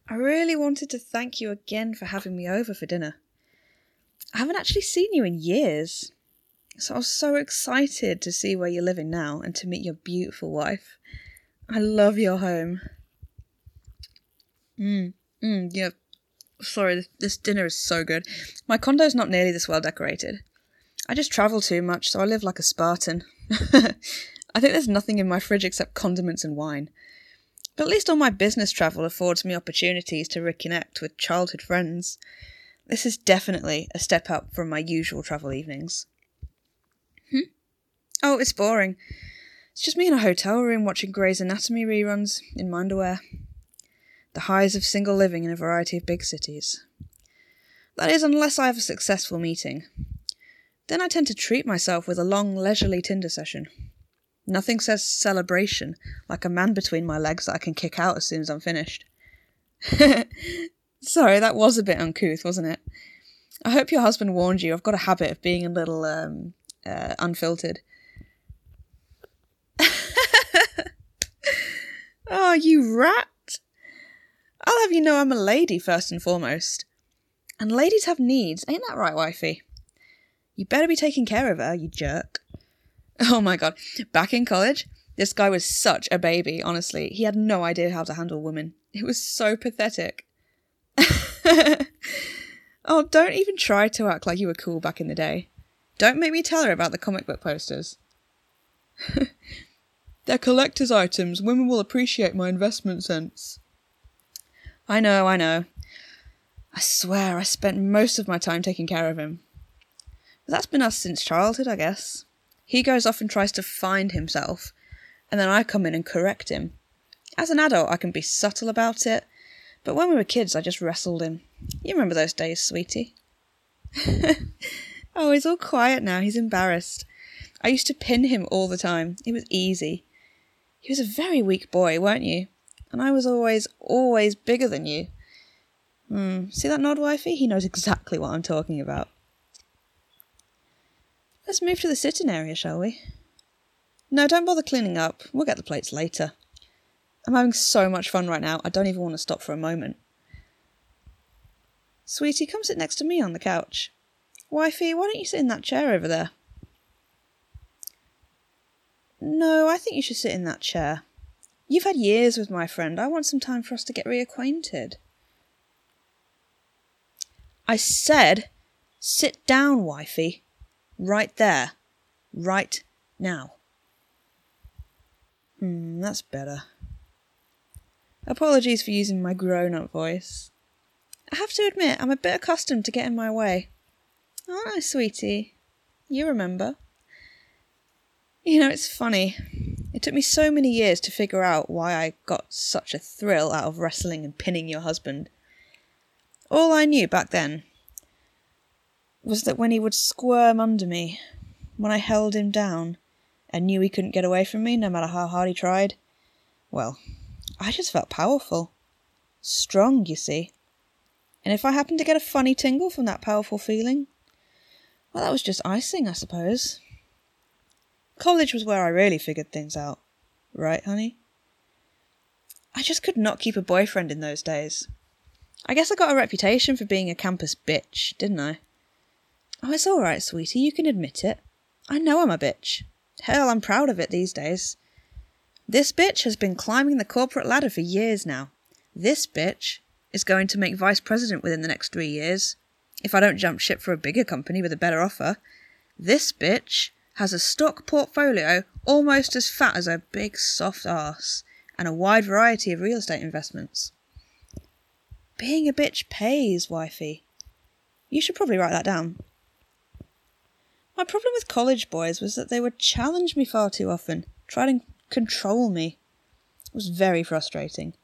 I really wanted to thank you again for having me over for dinner. I haven't actually seen you in years, so I was so excited to see where you're living now and to meet your beautiful wife. I love your home. Yeah. Sorry, this dinner is so good. My condo's not nearly this well decorated. I just travel too much, so I live like a Spartan. I think there's nothing in my fridge except condiments and wine. But at least all my business travel affords me opportunities to reconnect with childhood friends. This is definitely a step up from my usual travel evenings. Oh, it's boring. It's just me in a hotel room watching Grey's Anatomy reruns in my underwear. The highs of single living in a variety of big cities. That is, unless I have a successful meeting. Then I tend to treat myself with a long, leisurely Tinder session. Nothing says celebration like a man between my legs that I can kick out as soon as I'm finished. Sorry, that was a bit uncouth, wasn't it? I hope your husband warned you. I've got a habit of being a little unfiltered. Oh, you rat! I'll have you know I'm a lady first and foremost. And ladies have needs, ain't that right, wifey? You better be taking care of her, you jerk. Oh my god, back in college, this guy was such a baby, honestly. He had no idea how to handle women. It was so pathetic. Oh, don't even try to act like you were cool back in the day. Don't make me tell her about the comic book posters. They're collector's items. Women will appreciate my investment sense. I know. I swear I spent most of my time taking care of him. But that's been us since childhood, I guess. He goes off and tries to find himself, and then I come in and correct him. As an adult, I can be subtle about it, but when we were kids, I just wrestled him. You remember those days, sweetie? Oh, he's all quiet now. He's embarrassed. I used to pin him all the time. It was easy. He was a very weak boy, weren't you? And I was always bigger than you. See that nod, wifey? He knows exactly what I'm talking about. Let's move to the sitting area, shall we? No, don't bother cleaning up. We'll get the plates later. I'm having so much fun right now, I don't even want to stop for a moment. Sweetie, come sit next to me on the couch. Wifey, why don't you sit in that chair over there? No, I think you should sit in that chair. You've had years with my friend. I want some time for us to get reacquainted. I said, sit down, wifey. Right there. Right now. That's better. Apologies for using my grown-up voice. I have to admit, I'm a bit accustomed to getting my way. Aren't I, sweetie? You remember. You know, it's funny. It took me so many years to figure out why I got such a thrill out of wrestling and pinning your husband. All I knew back then was that when he would squirm under me, when I held him down and knew he couldn't get away from me no matter how hard he tried, well, I just felt powerful. Strong, you see. And if I happened to get a funny tingle from that powerful feeling, well, that was just icing, I suppose. College was where I really figured things out. Right, honey? I just could not keep a boyfriend in those days. I guess I got a reputation for being a campus bitch, didn't I? Oh, it's all right, sweetie, you can admit it. I know I'm a bitch. Hell, I'm proud of it these days. This bitch has been climbing the corporate ladder for years now. This bitch is going to make vice president within the next 3 years, if I don't jump ship for a bigger company with a better offer. This bitch has a stock portfolio almost as fat as her big soft arse, and a wide variety of real estate investments. Being a bitch pays, wifey. You should probably write that down. My problem with college boys was that they would challenge me far too often, try to control me. It was very frustrating.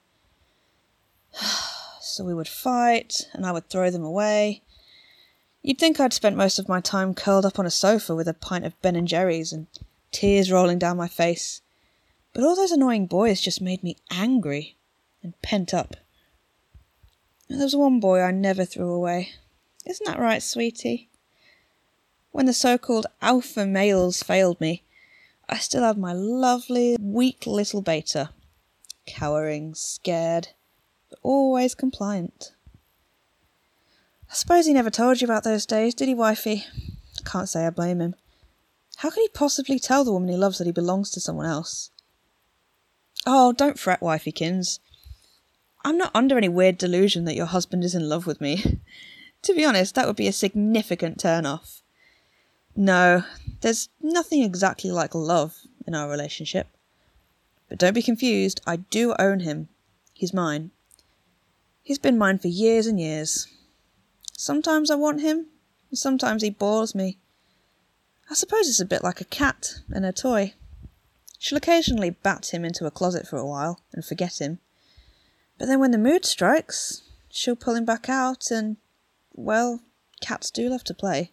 So we would fight, and I would throw them away. You'd think I'd spent most of my time curled up on a sofa with a pint of Ben & Jerry's and tears rolling down my face. But all those annoying boys just made me angry and pent up. And there was one boy I never threw away. Isn't that right, sweetie? When the so-called alpha males failed me, I still had my lovely, weak little beta. Cowering, scared, but always compliant. I suppose he never told you about those days, did he, wifey? I can't say I blame him. How could he possibly tell the woman he loves that he belongs to someone else? Oh, don't fret, wifeykins. I'm not under any weird delusion that your husband is in love with me. To be honest, that would be a significant turn-off. No, there's nothing exactly like love in our relationship. But don't be confused, I do own him. He's mine. He's been mine for years and years. Sometimes I want him, and sometimes he bores me. I suppose it's a bit like a cat and a toy. She'll occasionally bat him into a closet for a while and forget him. But then when the mood strikes, she'll pull him back out and, well, cats do love to play.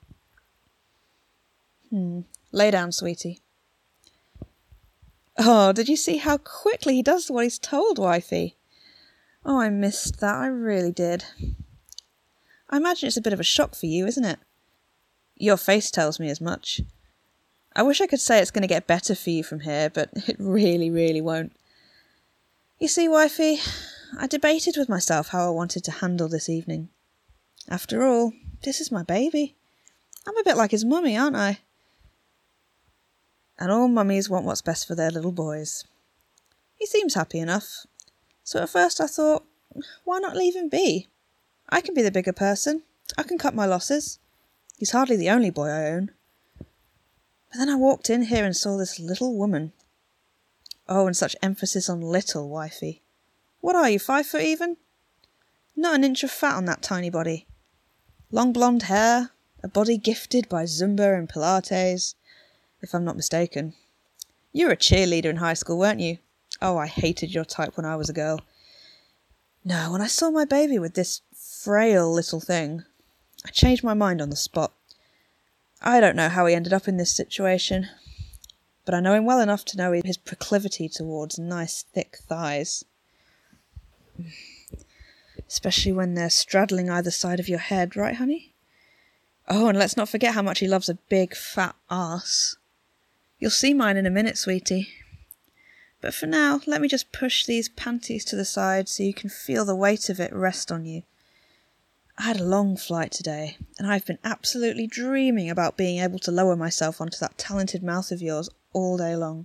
Lay down, sweetie. Oh, did you see how quickly he does what he's told, wifey? Oh, I missed that, I really did. I imagine it's a bit of a shock for you, isn't it? Your face tells me as much. I wish I could say it's going to get better for you from here, but it really, really won't. You see, wifey, I debated with myself how I wanted to handle this evening. After all, this is my baby. I'm a bit like his mummy, aren't I? And all mummies want what's best for their little boys. He seems happy enough. So at first I thought, why not leave him be? I can be the bigger person. I can cut my losses. He's hardly the only boy I own. But then I walked in here and saw this little woman. Oh, and such emphasis on little, wifey. What are you, 5 foot even? Not an inch of fat on that tiny body. Long blonde hair, a body gifted by Zumba and Pilates, if I'm not mistaken. You were a cheerleader in high school, weren't you? Oh, I hated your type when I was a girl. No, when I saw my baby with this frail little thing, I changed my mind on the spot. I don't know how he ended up in this situation, but I know him well enough to know his proclivity towards nice, thick thighs. Especially when they're straddling either side of your head, right, honey? Oh, and let's not forget how much he loves a big, fat arse. You'll see mine in a minute, sweetie. But for now, let me just push these panties to the side so you can feel the weight of it rest on you. I had a long flight today, and I've been absolutely dreaming about being able to lower myself onto that talented mouth of yours all day long.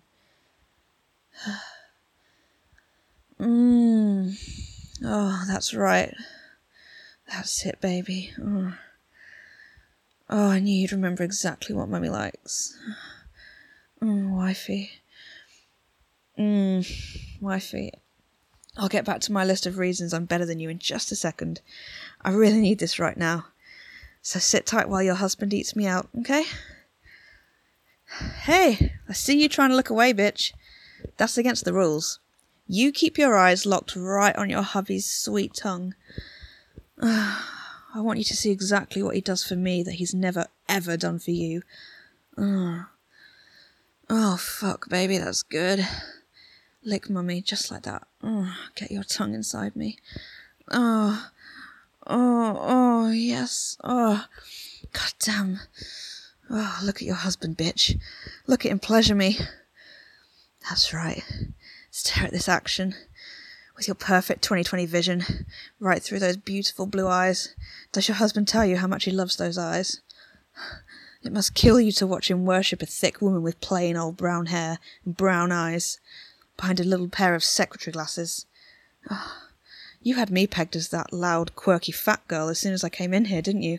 Oh, that's right. That's it, baby. Oh, I knew you'd remember exactly what Mummy likes. Wifey. Wifey. I'll get back to my list of reasons I'm better than you in just a second. I really need this right now. So sit tight while your husband eats me out, okay? Hey, I see you trying to look away, bitch. That's against the rules. You keep your eyes locked right on your hubby's sweet tongue. I want you to see exactly what he does for me that he's never, ever done for you. Oh, fuck, baby, that's good. Lick Mummy, just like that. Get your tongue inside me. Yes. God damn. Look at your husband, bitch. Look at him pleasure me. That's right. Stare at this action. With your perfect 20/20 vision, right through those beautiful blue eyes. Does your husband tell you how much he loves those eyes? It must kill you to watch him worship a thick woman with plain old brown hair and brown eyes, behind a little pair of secretary glasses. You had me pegged as that loud, quirky fat girl as soon as I came in here, didn't you?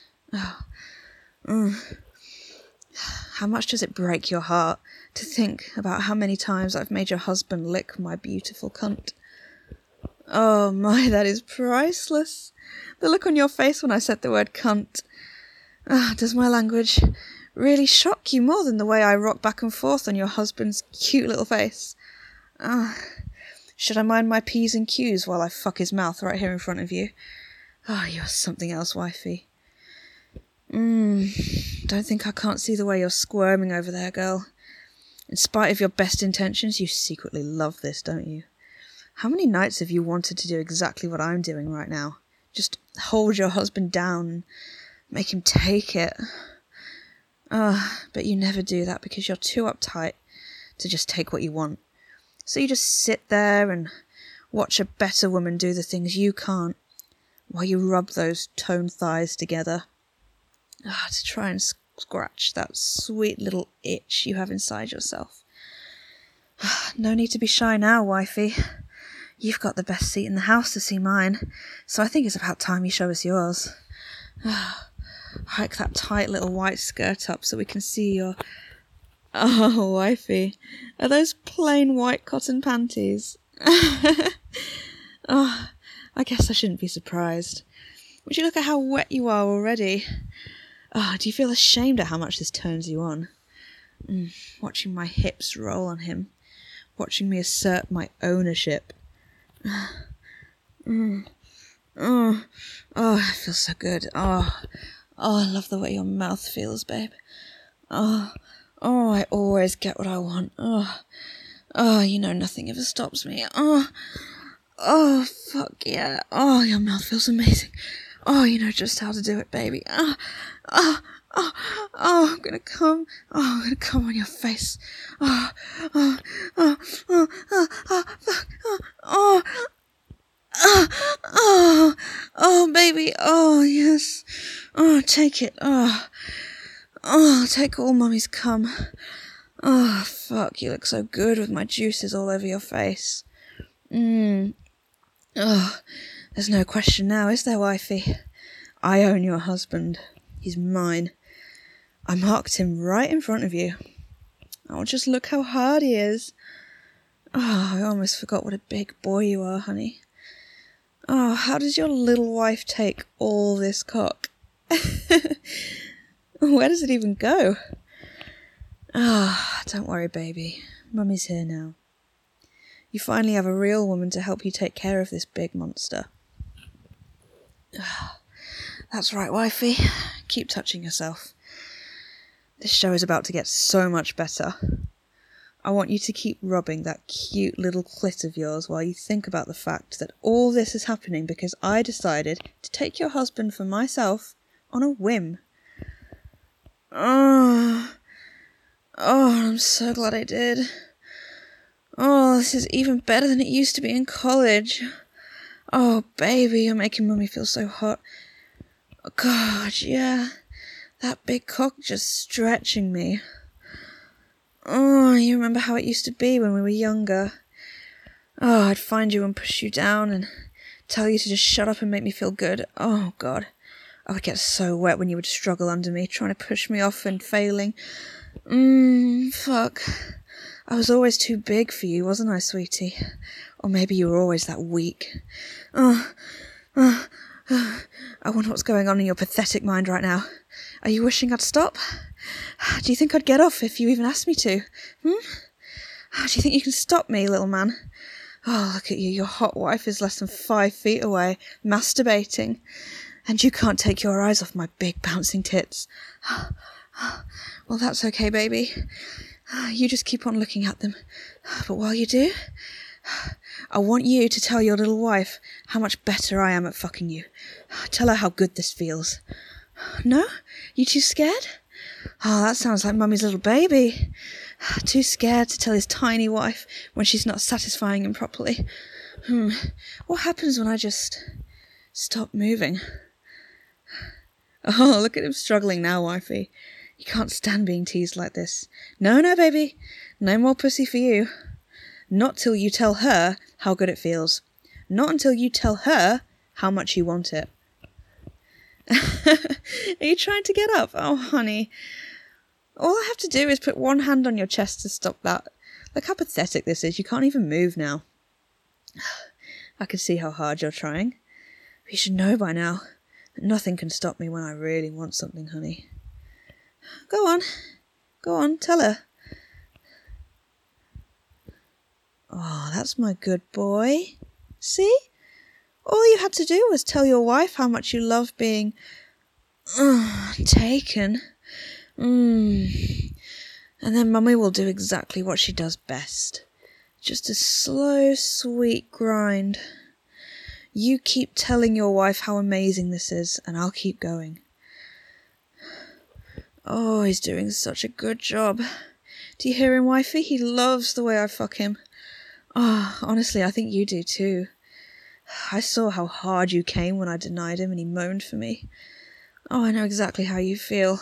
How much does it break your heart to think about how many times I've made your husband lick my beautiful cunt? Oh my, that is priceless. The look on your face when I said the word cunt. Does my language really shock you more than the way I rock back and forth on your husband's cute little face? Should I mind my P's and Q's while I fuck his mouth right here in front of you? You're something else, wifey. Don't think I can't see the way you're squirming over there, girl. In spite of your best intentions, you secretly love this, don't you? How many nights have you wanted to do exactly what I'm doing right now? Just hold your husband down and make him take it. But you never do that because you're too uptight to just take what you want. So you just sit there and Watch a better woman do the things you can't, while you rub those toned thighs together. To try and scratch that sweet little itch you have inside yourself. No need to be shy now, wifey. You've got the best seat in the house to see mine, so I think it's about time you show us yours. Hike that tight little white skirt up so we can see your... Oh, wifey, are those plain white cotton panties? Oh, I guess I shouldn't be surprised. Would you look at how wet you are already? Do you feel ashamed at how much this turns you on? Watching my hips roll on him. Watching me assert my ownership. Oh, it feels so good. Oh, I love the way your mouth feels, babe. Oh, I always get what I want. You know nothing ever stops me. Oh, fuck yeah. Oh, your mouth feels amazing. Oh, you know just how to do it, baby. I'm gonna come. I'm gonna come on your face. Fuck. Baby. Oh, yes. Take it. Take all Mummy's cum. Fuck, you look so good with my juices all over your face. There's no question now, is there, wifey? I own your husband. He's mine. I marked him right in front of you. Oh, just look how hard he is. I almost forgot what a big boy you are, honey. How does your little wife take all this cock? Where does it even go? Don't worry, baby. Mummy's here now. You finally have a real woman to help you take care of this big monster. That's right, wifey. Keep touching yourself. This show is about to get so much better. I want you to keep rubbing that cute little clit of yours while you think about the fact that all this is happening because I decided to take your husband for myself on a whim. I'm so glad I did. This is even better than it used to be in college. Oh, baby, you're making Mummy feel so hot. Oh, God, yeah. That big cock just stretching me. You remember how it used to be when we were younger? I'd find you and push you down and tell you to just shut up and make me feel good. Oh, God. I would get so wet when you would struggle under me, trying to push me off and failing. Fuck. I was always too big for you, wasn't I, sweetie? Or maybe you were always that weak. I wonder what's going on in your pathetic mind right now. Are you wishing I'd stop? Do you think I'd get off if you even asked me to? Do you think you can stop me, little man? Look at you. Your hot wife is less than 5 feet away, masturbating. And you can't take your eyes off my big bouncing tits. Well, that's okay, baby. You just keep on looking at them. But while you do, I want you to tell your little wife how much better I am at fucking you. Tell her how good this feels. No? You too scared? That sounds like Mummy's little baby. Too scared to tell his tiny wife when she's not satisfying him properly. What happens when I just stop moving? Look at him struggling now, wifey. You can't stand being teased like this. No, baby. No more pussy for you. Not till you tell her how good it feels. Not until you tell her how much you want it. Are you trying to get up? Oh, honey. All I have to do is put one hand on your chest to stop that. Look how pathetic this is. You can't even move now. I can see how hard you're trying. But you should know by now that nothing can stop me when I really want something, honey. Go on, tell her. That's my good boy. See? All you had to do was tell your wife how much you love being taken. And then Mummy will do exactly what she does best. Just a slow, sweet grind. You keep telling your wife how amazing this is, and I'll keep going. He's doing such a good job. Do you hear him, wifey? He loves the way I fuck him. Oh, honestly, I think you do too. I saw how hard you came when I denied him and he moaned for me. Oh, I know exactly how you feel.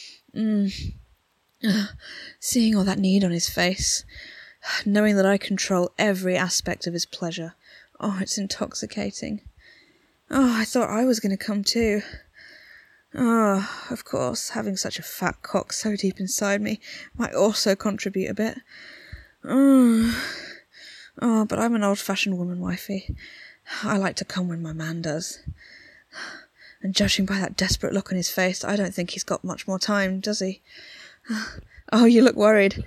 Seeing all that need on his face. Knowing that I control every aspect of his pleasure. Oh, it's intoxicating. Oh, I thought I was going to come too. Oh, of course, having such a fat cock so deep inside me might also contribute a bit. Oh, but I'm an old-fashioned woman, wifey. I like to come when my man does. And judging by that desperate look on his face, I don't think he's got much more time, does he? Oh, you look worried.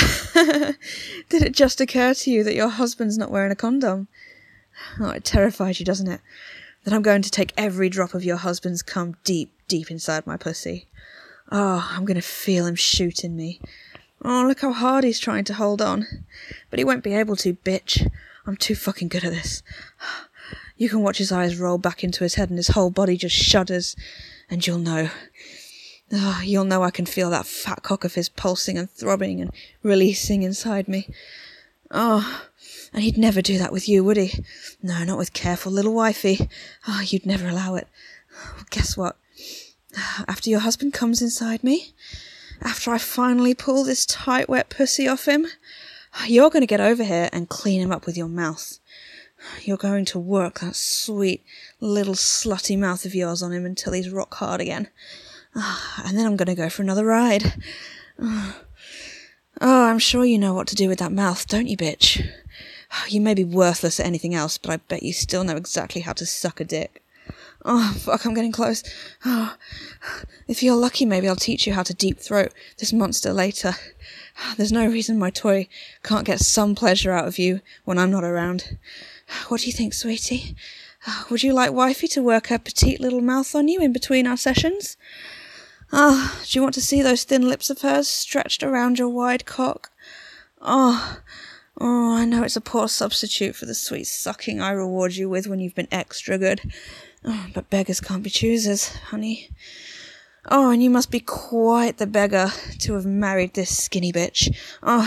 Did it just occur to you that your husband's not wearing a condom? Oh, it terrifies you, doesn't it? That I'm going to take every drop of your husband's cum deep, deep inside my pussy. Oh, I'm going to feel him shooting me. Oh, look how hard he's trying to hold on. But he won't be able to, bitch. I'm too fucking good at this. You can watch his eyes roll back into his head and his whole body just shudders. And you'll know. Oh, you'll know I can feel that fat cock of his pulsing and throbbing and releasing inside me. Oh, and he'd never do that with you, would he? No, not with careful little wifey. Oh, you'd never allow it. Well, guess what? After your husband comes inside me, after I finally pull this tight, wet pussy off him, you're going to get over here and clean him up with your mouth. You're going to work that sweet, little slutty mouth of yours on him until he's rock hard again. And then I'm going to go for another ride. Oh, I'm sure you know what to do with that mouth, don't you, bitch? You may be worthless at anything else, but I bet you still know exactly how to suck a dick. Oh, fuck, I'm getting close. Oh, if you're lucky, maybe I'll teach you how to deep throat this monster later. There's no reason my toy can't get some pleasure out of you when I'm not around. What do you think, sweetie? Would you like wifey to work her petite little mouth on you in between our sessions? Do you want to see those thin lips of hers stretched around your wide cock? Oh, I know it's a poor substitute for the sweet sucking I reward you with when you've been extra good. Oh, but beggars can't be choosers, honey. Oh, and you must be quite the beggar to have married this skinny bitch.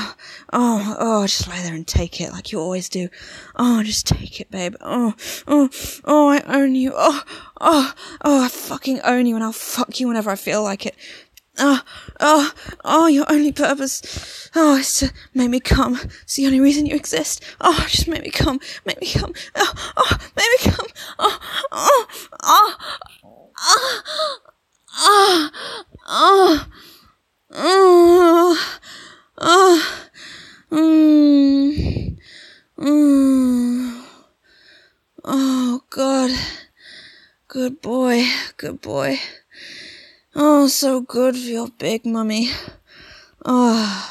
Just lie there and take it like you always do. Oh, just take it, babe. Oh, I own you. I fucking own you, and I'll fuck you whenever I feel like it. Your only purpose, is to make me come. It's the only reason you exist. Just make me come. Make me come. Make me come. Oh, God. Good boy. Good boy. Oh, so good for your big mummy. I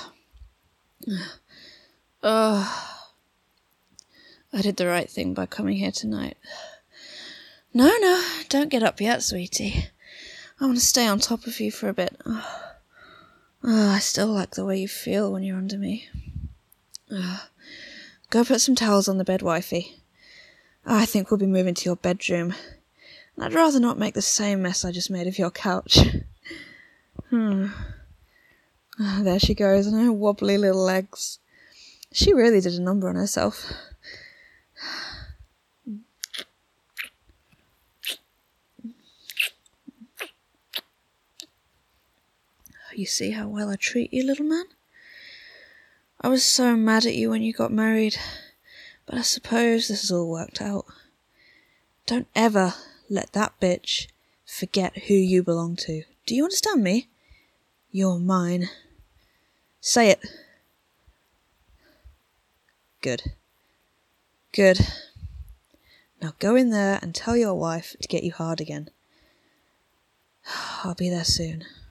did the right thing by coming here tonight. No, don't get up yet, sweetie. I want to stay on top of you for a bit. I still like the way you feel when you're under me. Go put some towels on the bed, wifey. I think we'll be moving to your bedroom. And I'd rather not make the same mess I just made of your couch. There she goes, and her wobbly little legs. She really did a number on herself. You see how well I treat you, little man? I was so mad at you when you got married, but I suppose this has all worked out. Don't ever let that bitch forget who you belong to. Do you understand me? You're mine. Say it. Good. Now go in there and tell your wife to get you hard again. I'll be there soon.